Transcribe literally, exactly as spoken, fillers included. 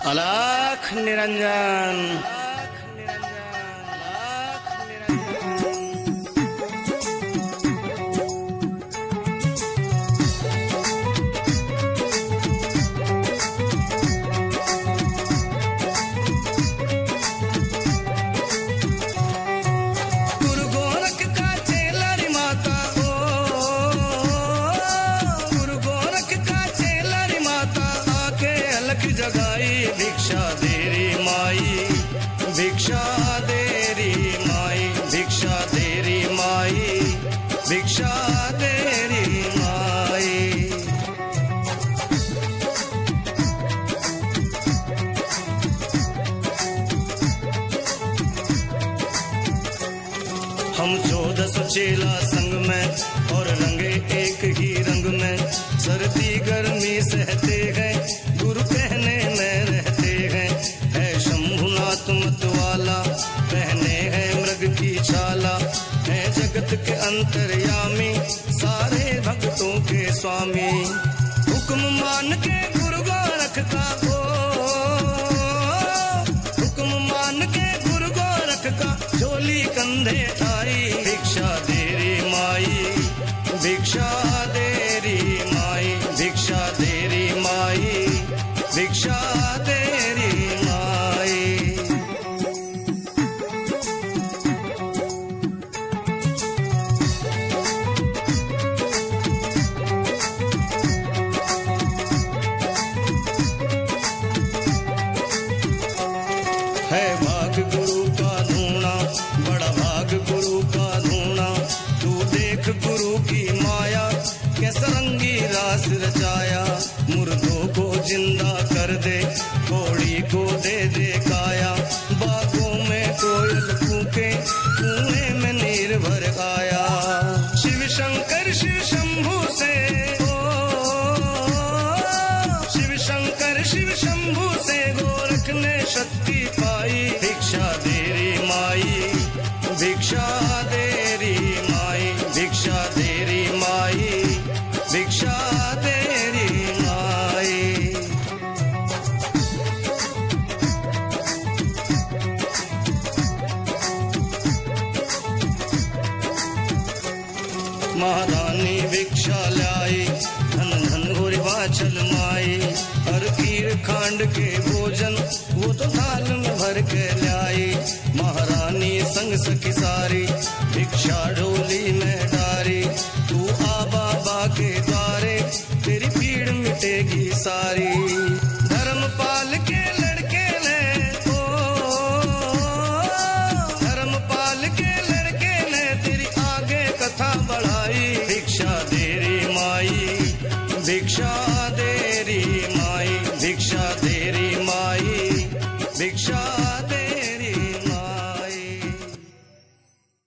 अलख निरंजन। जगाई भिक्षा दे री माई, भिक्षा दे री माई, भिक्षा दे री माई, भिक्षा दे री माई। हम चौदह सौ चेला संग में और रंगे एक ही रंग में, सर्दी गर्मी सहते हैं गुरु कहने में रहते हैं। है शंभुनाथ मत वाला, पहने हैं मृग की छाला, है जगत के अंतर्यामी, सारे भक्तों के स्वामी। हुक्म मान के गुरु गोरख का ओ, हुक्म मान के गुरु गोरख का झोली कंधे आई। भिक्षा दे री माई, भिक्षा दे री माई, भिक्षा दे री माई, भिक्षा दे री माई। है भाग गुरु का ढूंढना, बड़ा भाग गुरु का ढूंढना। तू देख गुरु की माया, कैसा रंगी रास रचाया। मुर्दों को जिंदा कर दे, घोड़ी को दे दे काया। बागों में कोयल कूके, कुएं में नीर भर आया। शिव शंकर शिव शंभू से ओ, शिव शंकर शिव शंभू से गोरख ने शक्ति पाई। भिक्षा दे री माई, भिक्षा दे री माई, भिक्षा दे री माई, भिक्षा दे री माई। महारानी भिक्षा लाई, धन धन गोरी बाछल माई। हर खीर खांड के भोजन वो तो थाल में भर के लाई। महारानी संग सखी सारी, भिक्षा डोली में डारी। तू आ बाबा के द्वारे, तेरी पीड़ मिटेगी सारी।